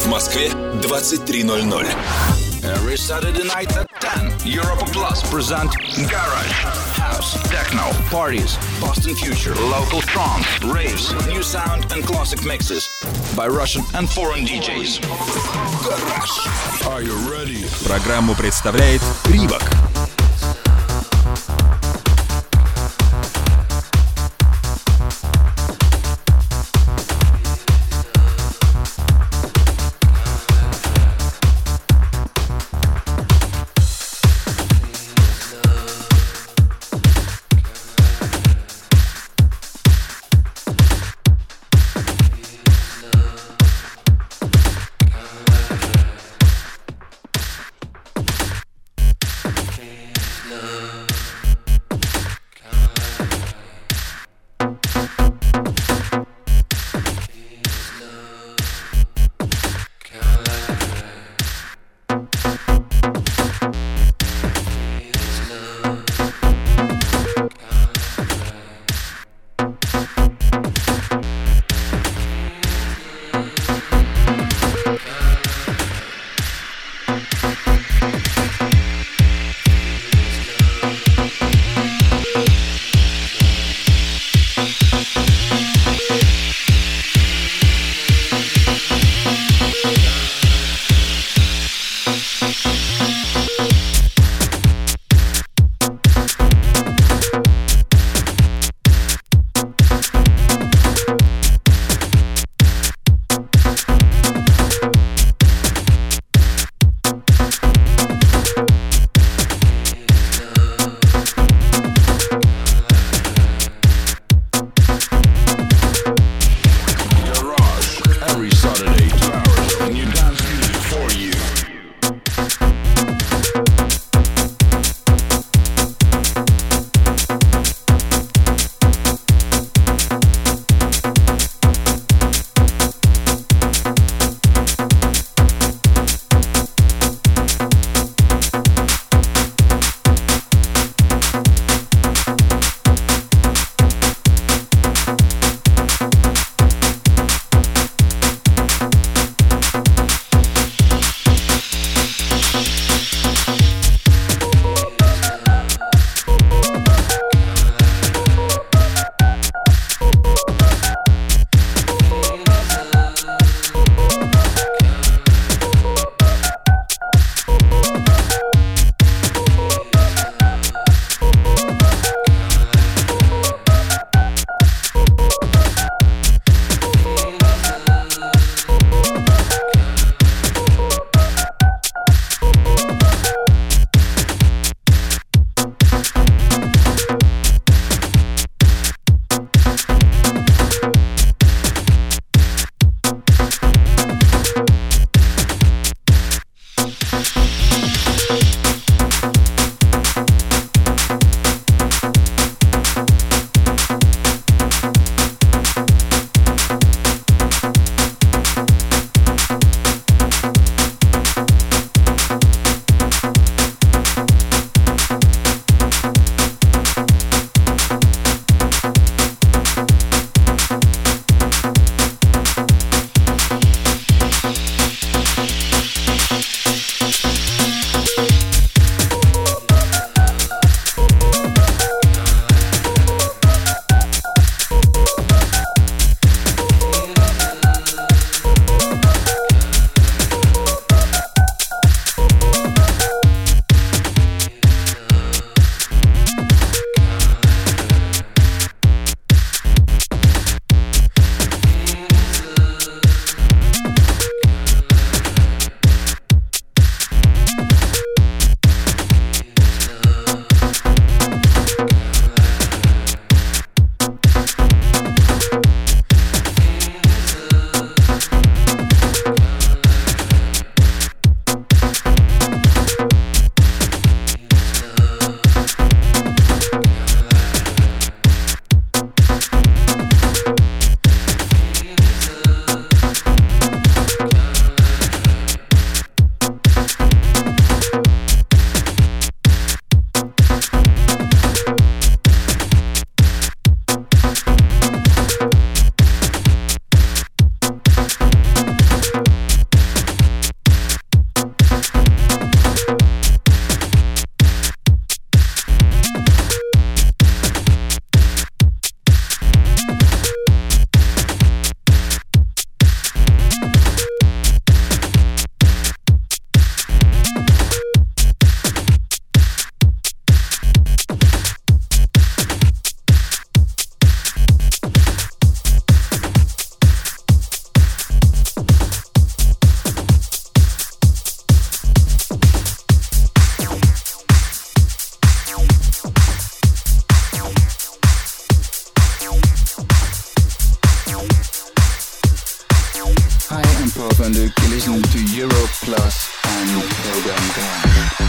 В Москве 23:00. Every Saturday night at 10, Europa Plus present Garage, House, Techno, Parties, Boston Future, Local Trance, Raves, New Sound and Classic Mixes by Russian and foreign DJs. Garage. Are you ready? Программу представляет Привок. and pop, and you listen to Europe Plus and Program Garage.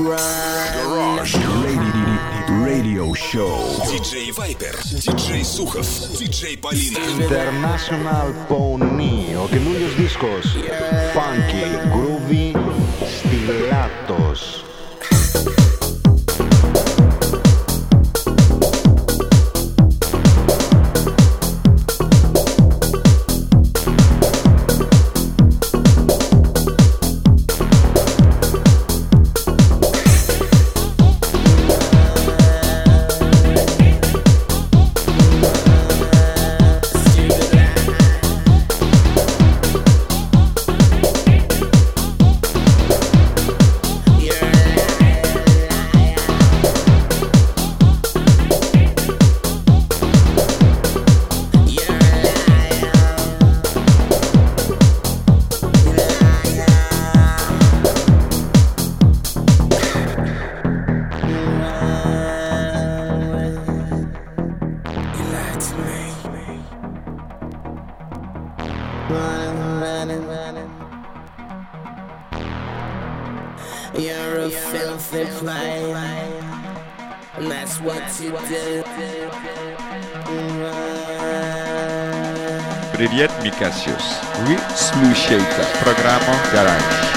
Garage Radio Show. Диджей Вайпер, диджей Сухов, диджей Полина. International Pony, ο καινούριος δίσκος. Funky, groovy, στιλάτος. You're a filthy play, and that's what you do. Привет, Микасиус. Вы слушаете программу «Гараж».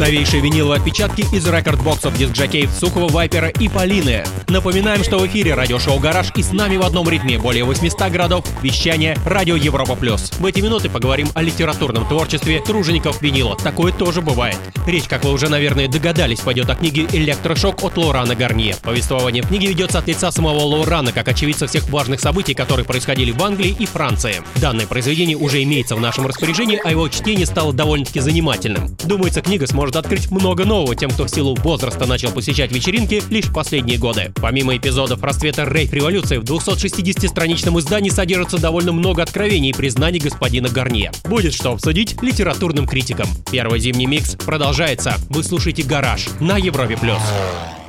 новейшие виниловые отпечатки из рекорд-боксов диск-жокеев Сухова, Вайпера и Полины. Напоминаем, что в эфире радиошоу «Гараж» и с нами в одном ритме более 800 городов вещания радио Европа+. В эти минуты поговорим о литературном творчестве тружеников винила. Такое тоже бывает. Речь, как вы уже, наверное, догадались, пойдет о книге «Электрошок» от Лорана Гарнье. Повествование в книге ведется от лица самого Лорана, как очевидца всех важных событий, которые происходили в Англии и Франции. Данное произведение уже имеется в нашем распоряжении, а его чтение стало довольно-таки занимательным. Думается, книга сможет открыть много нового тем, кто в силу возраста начал посещать вечеринки лишь в последние годы. Помимо эпизодов расцвета рейв-революции, в 260-страничном издании содержится довольно много откровений и признаний господина Гарнье. Будет что обсудить литературным критикам. Первый зимний микс продолжается. Вы слушаете «Гараж» на Европе+.